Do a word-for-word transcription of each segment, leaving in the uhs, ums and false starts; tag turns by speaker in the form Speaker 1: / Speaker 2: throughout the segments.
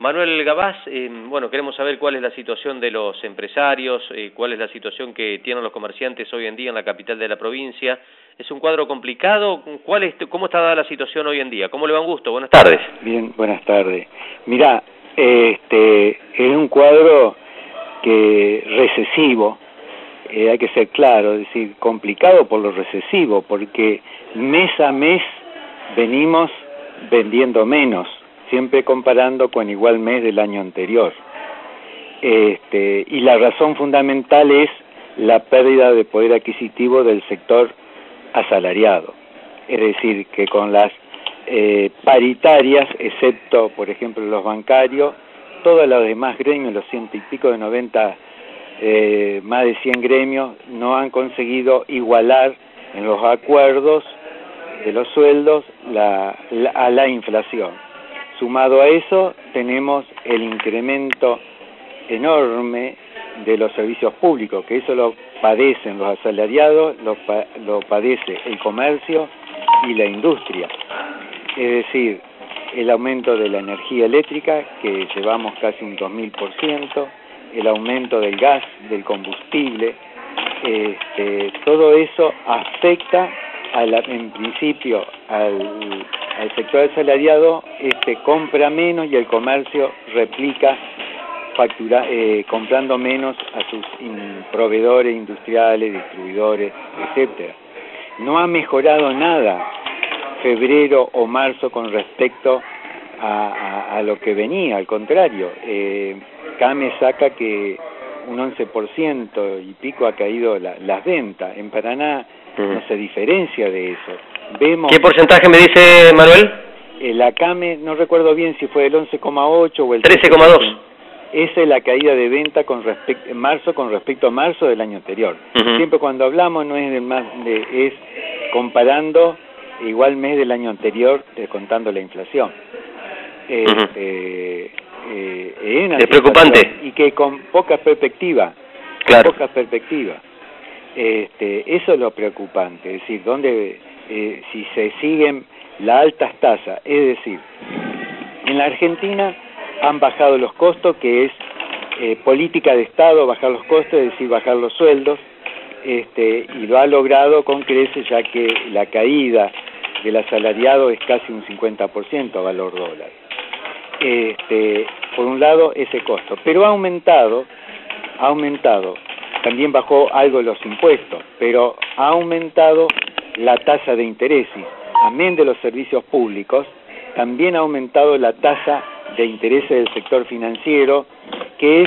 Speaker 1: Manuel Gabás, eh, bueno, queremos saber cuál es la situación de los empresarios, eh, cuál es la situación que tienen los comerciantes hoy en día en la capital de la provincia. ¿Es un cuadro complicado? ¿Cuál es, ¿Cómo está dada la situación hoy en día? ¿Cómo le va, Augusto? Buenas tardes.
Speaker 2: Bien, buenas tardes. Mirá, este, es un cuadro que recesivo, eh, hay que ser claro, es decir, complicado por lo recesivo, porque mes a mes venimos vendiendo menos, siempre comparando con igual mes del año anterior. Este, y la razón fundamental es la pérdida de poder adquisitivo del sector asalariado. Es decir, que con las eh, paritarias, excepto, por ejemplo, los bancarios, todos los demás gremios, los ciento y pico de noventa, eh, más de cien gremios, no han conseguido igualar en los acuerdos de los sueldos la, la, a la inflación. Sumado a eso, tenemos el incremento enorme de los servicios públicos, que eso lo padecen los asalariados, lo, pa lo padece el comercio y la industria. Es decir, el aumento de la energía eléctrica, que llevamos casi un dos mil por ciento, el aumento del gas, del combustible, este, todo eso afecta a la, en principio al, al sector asalariado, este compra menos y el comercio replica factura, eh, comprando menos a sus in, proveedores industriales, distribuidores, etcétera. No ha mejorado nada febrero o marzo con respecto a, a, a lo que venía, al contrario. Eh, CAME saca que un once por ciento y pico ha caído la, las ventas. En Paraná uh-huh. no se diferencia de eso. Vemos
Speaker 1: ¿Qué porcentaje me dice Manuel?
Speaker 2: Eh, la CAME, no recuerdo bien si fue el once coma ocho o el
Speaker 1: trece coma dos.
Speaker 2: Esa es la caída de venta con respecto en marzo con respecto a marzo del año anterior. Uh-huh. Siempre cuando hablamos no es de más de, es comparando igual mes del año anterior, descontando la inflación. Eh, uh-huh. eh, eh, es,
Speaker 1: es preocupante
Speaker 2: y que con poca perspectiva,
Speaker 1: claro.
Speaker 2: con poca perspectiva. Este, eso es lo preocupante, es decir, donde eh, si se siguen las altas tasas, es decir, en la Argentina han bajado los costos, que es eh, política de Estado, bajar los costos, es decir, bajar los sueldos, este, y lo ha logrado con creces, ya que la caída del asalariado es casi un cincuenta por ciento a valor dólar. Este, por un lado, ese costo, pero ha aumentado, ha aumentado, también bajó algo los impuestos, pero ha aumentado la tasa de interés, amén de los servicios públicos, también ha aumentado la tasa de intereses del sector financiero, que es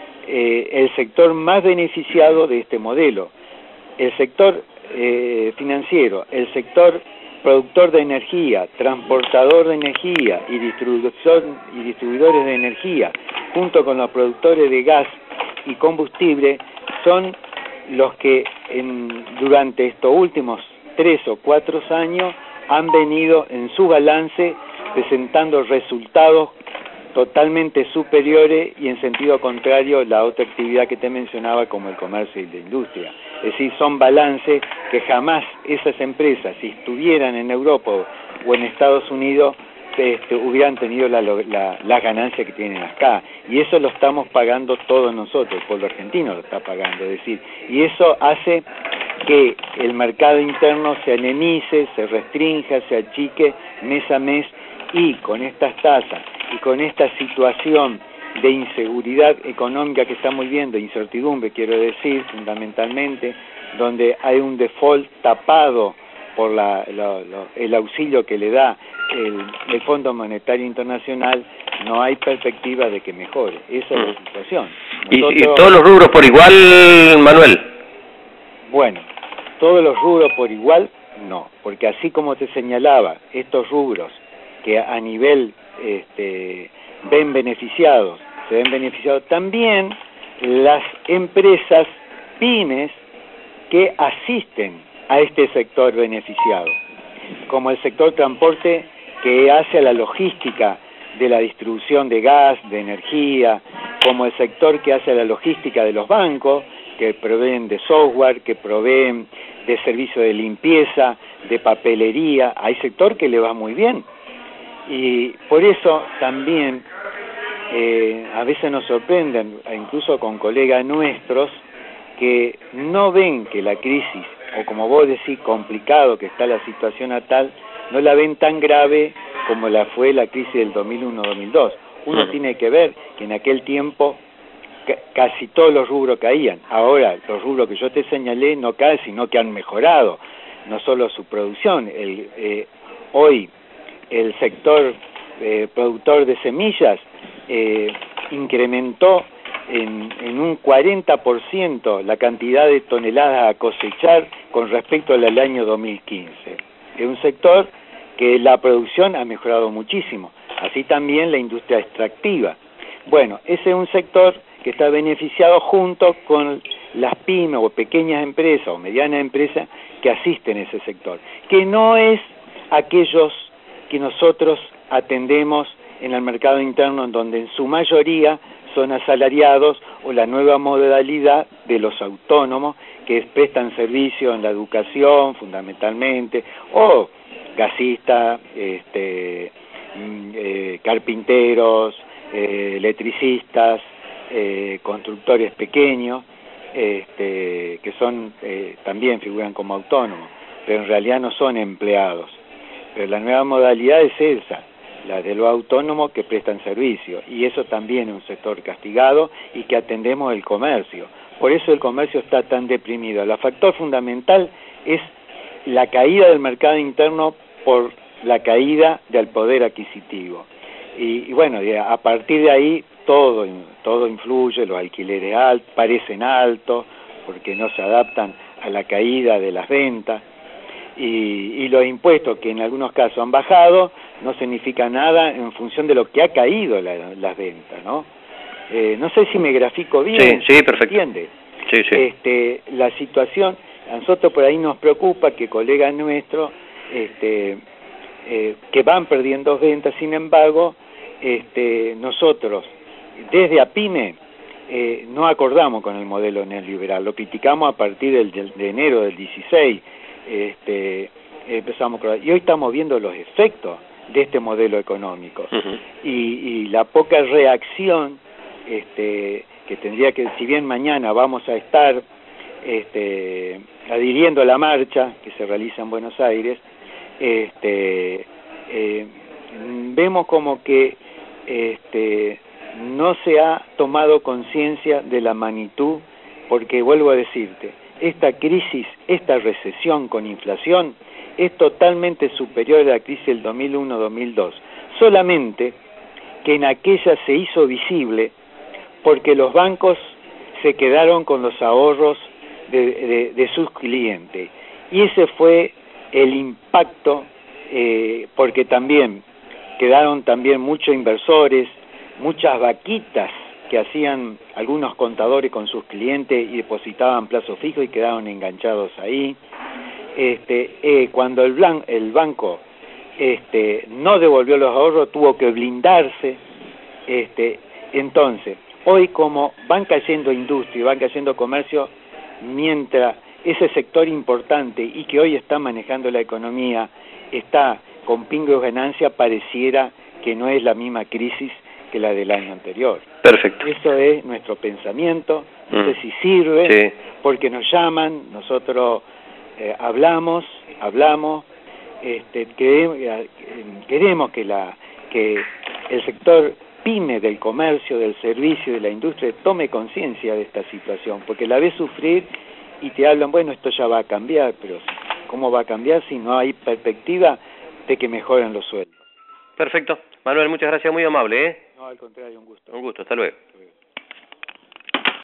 Speaker 2: eh, el sector más beneficiado de este modelo. El sector eh, financiero, el sector productor de energía, transportador de energía y, distribuidor, y distribuidores de energía, junto con los productores de gas y combustible, son los que en, durante estos últimos tres o cuatro años han venido en su balance presentando resultados totalmente superiores y en sentido contrario la otra actividad que te mencionaba como el comercio y la industria. Es decir, son balances que jamás esas empresas, si estuvieran en Europa o en Estados Unidos, este, hubieran tenido la, la, la ganancia que tienen acá. Y eso lo estamos pagando todos nosotros, el pueblo argentino lo está pagando. Es decir, y eso hace que el mercado interno se anemice, se restrinja, se achique mes a mes, y con estas tasas y con esta situación de inseguridad económica que estamos viendo, incertidumbre quiero decir, fundamentalmente, donde hay un default tapado por la, la, la, el auxilio que le da el, el Fondo Monetario Internacional, no hay perspectiva de que mejore. Esa es la situación.
Speaker 1: Nosotros, ¿Y, ¿Y todos los rubros por igual, Manuel?
Speaker 2: Bueno, todos los rubros por igual, no, porque así como te señalaba, estos rubros que a nivel este, ven beneficiados, se ven beneficiados también las empresas pymes que asisten a este sector beneficiado, como el sector transporte que hace a la logística de la distribución de gas, de energía, como el sector que hace a la logística de los bancos, que proveen de software, que proveen de servicio de limpieza, de papelería. Hay sector que le va muy bien. Y por eso también eh, a veces nos sorprenden, incluso con colegas nuestros, que no ven que la crisis, o como vos decís, complicado que está la situación a tal, no la ven tan grave como la fue la crisis del dos mil uno dos mil dos. Uno uh-huh. tiene que ver que en aquel tiempo casi todos los rubros caían. Ahora, los rubros que yo te señalé no caen, sino que han mejorado, no solo su producción. El, eh, hoy, el sector eh, productor de semillas eh, incrementó en, en un cuarenta por ciento la cantidad de toneladas a cosechar con respecto al año dos mil quince. Es un sector que la producción ha mejorado muchísimo, así también la industria extractiva. Bueno, ese es un sector que está beneficiado junto con las pymes o pequeñas empresas o medianas empresas que asisten a ese sector, que no es aquellos que nosotros atendemos en el mercado interno, en donde en su mayoría son asalariados, o la nueva modalidad de los autónomos que prestan servicio en la educación fundamentalmente, o gasistas, este, eh, carpinteros, eh, electricistas, eh, constructores pequeños, este, que son eh, también figuran como autónomos, pero en realidad no son empleados. Pero la nueva modalidad es esa, la de los autónomos que prestan servicio, y eso también es un sector castigado y que atendemos el comercio. Por eso el comercio está tan deprimido. El factor fundamental es la caída del mercado interno por la caída del poder adquisitivo. Y, y bueno, a partir de ahí todo, todo influye, los alquileres altos, parecen altos, porque no se adaptan a la caída de las ventas, y, y los impuestos que en algunos casos han bajado no significa nada en función de lo que ha caído la, las ventas, ¿no? Eh, no sé si me grafico bien.
Speaker 1: Sí, sí, perfecto.
Speaker 2: ¿Entiende?
Speaker 1: Sí, sí.
Speaker 2: Este, la situación, a nosotros por ahí nos preocupa que colegas nuestros este, eh, que van perdiendo ventas, sin embargo, este, nosotros desde APYME eh, no acordamos con el modelo neoliberal, lo criticamos a partir del, de enero del dieciséis, este, empezamos a y hoy estamos viendo los efectos de este modelo económico. Uh-huh. y, y la poca reacción este, que tendría que, si bien mañana vamos a estar este, adhiriendo a la marcha que se realiza en Buenos Aires, este, eh, vemos como que este, no se ha tomado conciencia de la magnitud, porque vuelvo a decirte, esta crisis, esta recesión con inflación es totalmente superior a la crisis del dos mil uno dos mil dos, solamente que en aquella se hizo visible porque los bancos se quedaron con los ahorros de, de, de sus clientes, y ese fue el impacto, eh, porque también quedaron también muchos inversores, muchas vaquitas que hacían algunos contadores con sus clientes y depositaban plazo fijo y quedaron enganchados ahí. Este, eh, cuando el, blan, el banco este, no devolvió los ahorros, tuvo que blindarse. Este, entonces, hoy como van cayendo industria, van cayendo comercio, mientras ese sector importante y que hoy está manejando la economía está con pingo de ganancia, pareciera que no es la misma crisis que la del año anterior.
Speaker 1: Perfecto.
Speaker 2: Eso es nuestro pensamiento, no
Speaker 1: mm.
Speaker 2: sé si sirve,
Speaker 1: sí.
Speaker 2: porque nos llaman, nosotros eh, hablamos, hablamos, este, queremos, eh, queremos que, la, que el sector pyme del comercio, del servicio, de la industria tome conciencia de esta situación, porque la ves sufrir y te hablan, bueno, esto ya va a cambiar, pero ¿cómo va a cambiar si no hay perspectiva de que mejoren los sueldos?
Speaker 1: Perfecto. Manuel, muchas gracias, muy amable, ¿eh?
Speaker 2: No, al contrario, un gusto.
Speaker 1: Un gusto, hasta luego. Hasta luego.